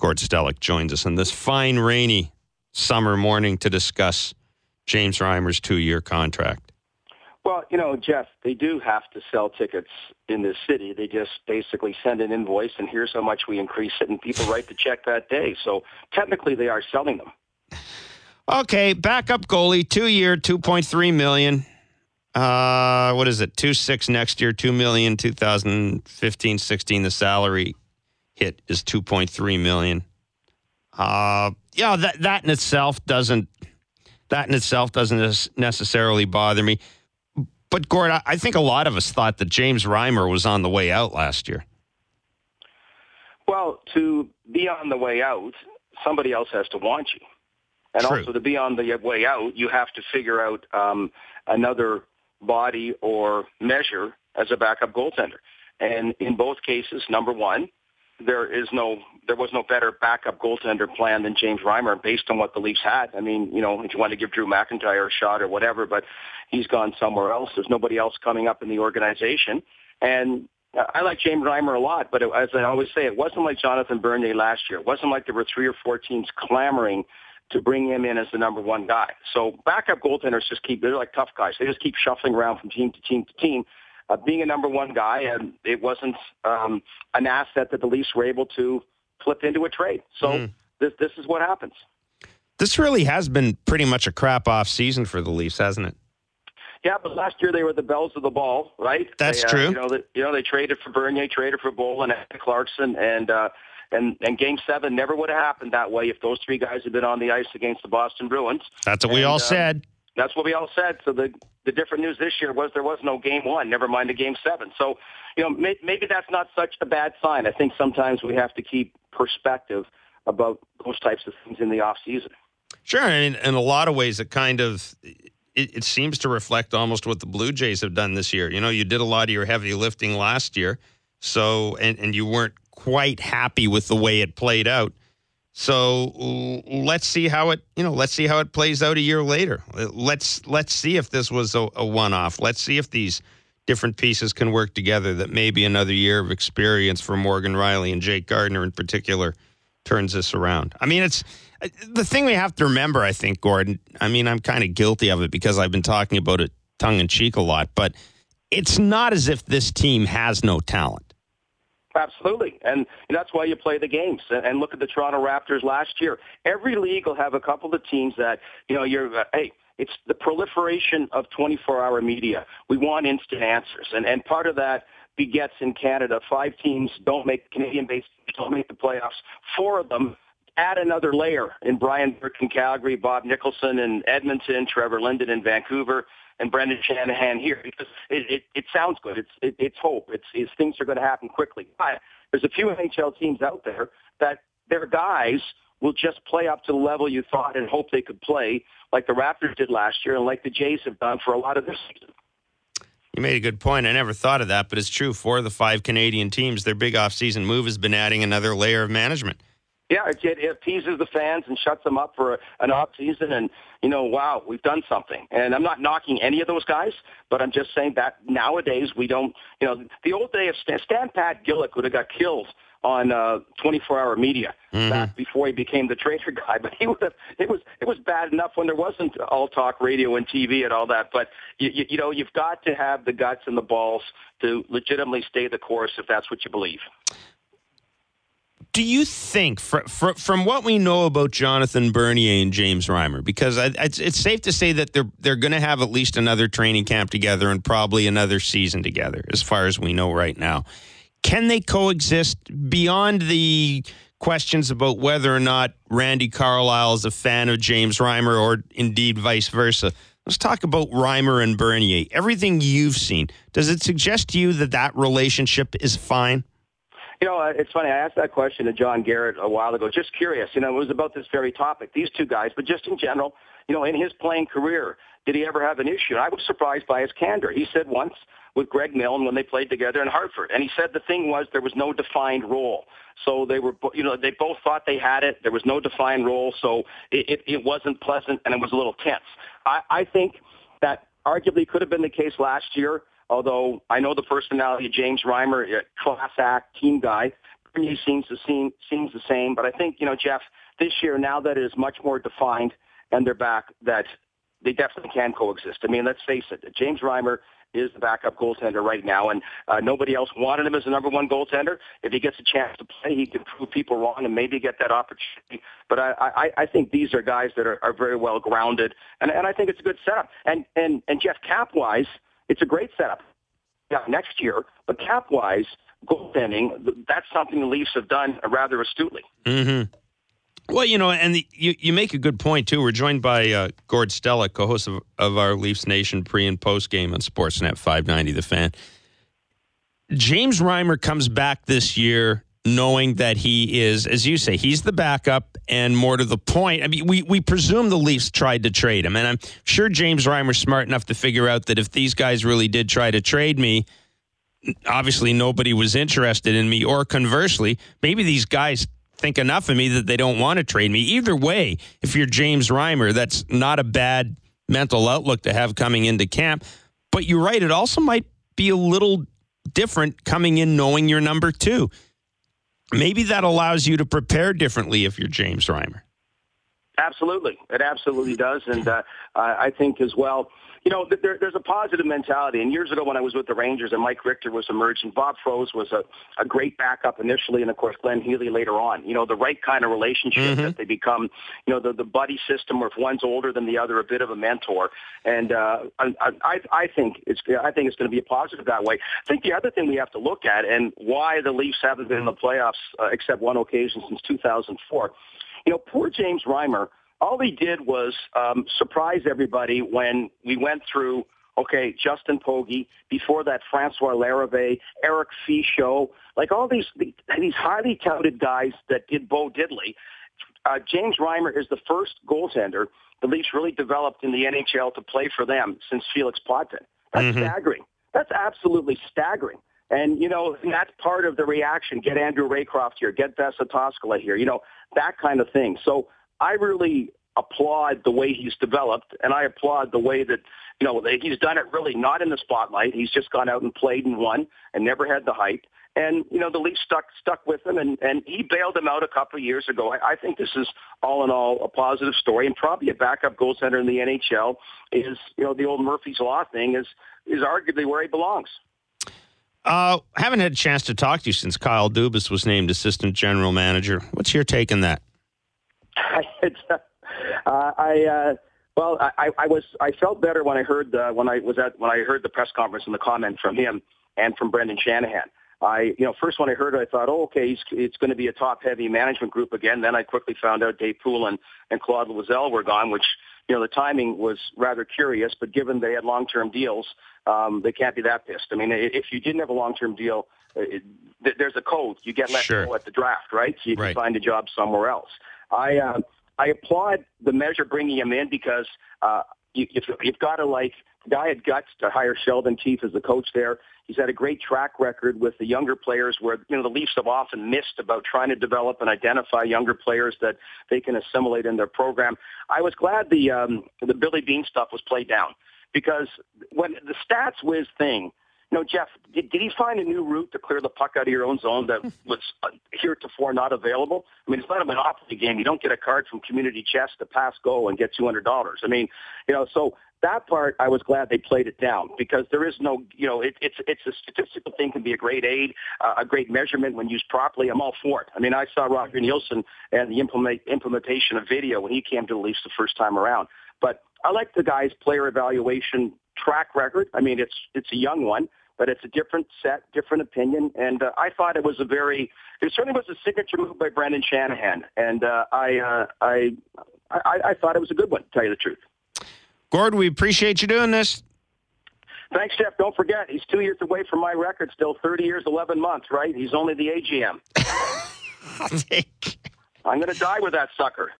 Gord Stellick joins us on this fine, rainy summer morning to discuss James Reimer's 2-year contract. Well, Jeff, they do have to sell tickets in this city. They just basically send an invoice and here's how much we increase it, and people write the check that day. So technically they are selling them. Okay, backup goalie, 2-year, $2.3 million. What is it? 2.6 next year, $2 million. 2015-16, the salary hit is $2.3 million. That in itself doesn't necessarily bother me. But Gord, I think a lot of us thought that James Reimer was on the way out last year. Well, to be on the way out, somebody else has to want you. And True. Also to be on the way out, you have to figure out another body or measure as a backup goaltender. And in both cases, number one, there was no better backup goaltender plan than James Reimer based on what the Leafs had. I mean, if you want to give Drew McIntyre a shot or whatever, but he's gone somewhere else. There's nobody else coming up in the organization. And I like James Reimer a lot, but as I always say, it wasn't like Jonathan Bernier last year. It wasn't like there were 3 or 4 teams clamoring to bring him in as the number one guy. So backup goaltenders they're like tough guys. They just keep shuffling around from team to team to team. Being a number one guy, and it wasn't an asset that the Leafs were able to flip into a trade. So this is what happens. This really has been pretty much a crap-off season for the Leafs, hasn't it? Yeah, but last year they were the bells of the ball, right? That's true. They traded for Bernier, traded for Bolin and Clarkson, and Game 7 never would have happened that way if those 3 guys had been on the ice against the Boston Bruins. That's what we all said. That's what we all said. So the different news this year was there was no Game 1, never mind a Game 7. So, maybe that's not such a bad sign. I think sometimes we have to keep perspective about those types of things in the off season. Sure, and in a lot of ways, it seems to reflect almost what the Blue Jays have done this year. You did a lot of your heavy lifting last year, so and you weren't quite happy with the way it played out. So let's see how it plays out a year later. Let's see if this was a one-off. Let's see if these different pieces can work together, that maybe another year of experience for Morgan Rielly and Jake Gardiner in particular turns this around. I mean, it's the thing we have to remember, I think, Gordon. I mean, I'm kind of guilty of it because I've been talking about it tongue-in-cheek a lot, but it's not as if this team has no talent. Absolutely, and that's why you play the games. And look at the Toronto Raptors last year. Every league will have a couple of teams that, it's the proliferation of 24-hour media. We want instant answers, and part of that begets in Canada 5 teams Canadian-based don't make the playoffs. 4 of them add another layer in Brian Burke in Calgary, Bob Nicholson in Edmonton, Trevor Linden in Vancouver, and Brendan Shanahan here, because it sounds good. It's hope. It's things are going to happen quickly. But there's a few NHL teams out there that their guys will just play up to the level you thought and hope they could play, like the Raptors did last year and like the Jays have done for a lot of this season. You made a good point. I never thought of that, but it's true. 4 of the 5 Canadian teams, their big off-season move has been adding another layer of management. Yeah, it teases the fans and shuts them up for an off season, and wow, we've done something. And I'm not knocking any of those guys, but I'm just saying that nowadays we don't. The old day of Stan Pat Gillick would have got killed on 24-hour media back before he became the trader guy. But he would have. It was bad enough when there wasn't all talk radio and TV and all that. But you've got to have the guts and the balls to legitimately stay the course if that's what you believe. Do you think, from what we know about Jonathan Bernier and James Reimer, because it's safe to say that they're going to have at least another training camp together and probably another season together, as far as we know right now, can they coexist beyond the questions about whether or not Randy Carlyle is a fan of James Reimer or indeed vice versa? Let's talk about Reimer and Bernier. Everything you've seen, does it suggest to you that relationship is fine? It's funny. I asked that question to John Garrett a while ago. Just curious. It was about this very topic. These 2 guys, but just in general, in his playing career, did he ever have an issue? And I was surprised by his candor. He said once with Greg Milne when they played together in Hartford, and he said the thing was there was no defined role. So they were, they both thought they had it. There was no defined role, so it wasn't pleasant and it was a little tense. I think that arguably could have been the case last year. Although I know the personality of James Reimer, a class act, team guy, journey seems the same. But I think, Jeff, this year, now that it is much more defined and they're back, that they definitely can coexist. I mean, let's face it, James Reimer is the backup goaltender right now, and nobody else wanted him as the number one goaltender. If he gets a chance to play, he can prove people wrong and maybe get that opportunity. But I think these are guys that are very well grounded, and I think it's a good setup. And Jeff, cap-wise, it's a great setup. Yeah, next year, but cap-wise, goaltending, that's something the Leafs have done rather astutely. Mm-hmm. Well, and you make a good point, too. We're joined by Gord Stellick, co-host of our Leafs Nation pre- and post-game on Sportsnet 590, The Fan. James Reimer comes back this year knowing that he is, as you say, he's the backup, and more to the point, I mean, we presume the Leafs tried to trade him, and I'm sure James Reimer's smart enough to figure out that if these guys really did try to trade me, obviously nobody was interested in me, or conversely, maybe these guys think enough of me that they don't want to trade me. Either way, if you're James Reimer, that's not a bad mental outlook to have coming into camp. But you're right, it also might be a little different coming in knowing you're number two. Maybe that allows you to prepare differently if you're James Reimer. Absolutely. It absolutely does. And I think as well, there's a positive mentality. And years ago when I was with the Rangers and Mike Richter was emerging, Bob Froese was a great backup initially, and, of course, Glenn Healy later on. The right kind of relationship that they become, the buddy system where if one's older than the other, a bit of a mentor. And I think it's going to be a positive that way. I think the other thing we have to look at, and why the Leafs haven't been in the playoffs except one occasion since 2004, poor James Reimer, all he did was surprise everybody when we went through, Justin Pogge, before that Francois Larrivee, Eric Fichaud, like all these highly touted guys that did Bo Diddley. James Reimer is the first goaltender the Leafs really developed in the NHL to play for them since Felix Potvin. That's staggering. That's absolutely staggering. And, that's part of the reaction. Get Andrew Raycroft here. Get Vesa Toskala here. That kind of thing. So I really applaud the way he's developed, and I applaud the way that, he's done it really not in the spotlight. He's just gone out and played and won and never had the hype. And, the Leafs stuck with him, and he bailed him out a couple of years ago. I think this is, all in all, a positive story, and probably a backup goaltender in the NHL is, the old Murphy's Law thing is arguably where he belongs. Haven't had a chance to talk to you since Kyle Dubas was named assistant general manager. What's your take on that? I felt better when I heard when I heard the press conference and the comment from him and from Brendan Shanahan. First when I heard it, I thought, it's going to be a top-heavy management group again. Then I quickly found out Dave Poulin and Claude Loiselle were gone, which, the timing was rather curious, but given they had long-term deals, they can't be that pissed. I mean, if you didn't have a long-term deal, there's a code. You get let go at the draft, right? So you can find a job somewhere else. I applaud the measure bringing him in because you've got to, the guy had guts to hire Sheldon Keefe as the coach there. He's had a great track record with the younger players where, the Leafs have often missed about trying to develop and identify younger players that they can assimilate in their program. I was glad the Billy Beane stuff was played down because when the stats whiz thing, Jeff, did he find a new route to clear the puck out of your own zone that was heretofore not available? I mean, it's not a Monopoly game. You don't get a card from Community Chest to pass go and get $200. I mean, so that part I was glad they played it down because there is no, it's a statistical thing, can be a great aid, a great measurement when used properly. I'm all for it. I mean, I saw Roger Nielsen and the implementation of video when he came to the Leafs the first time around. But I like the guy's player evaluation track record. I mean, it's a young one, but it's a different set, different opinion. And I thought it certainly was a signature move by Brendan Shanahan. And I thought it was a good one, to tell you the truth. Gord, we appreciate you doing this. Thanks, Jeff. Don't forget, he's 2 years away from my record still, 30 years, 11 months, right? He's only the AGM. I'm going to die with that sucker.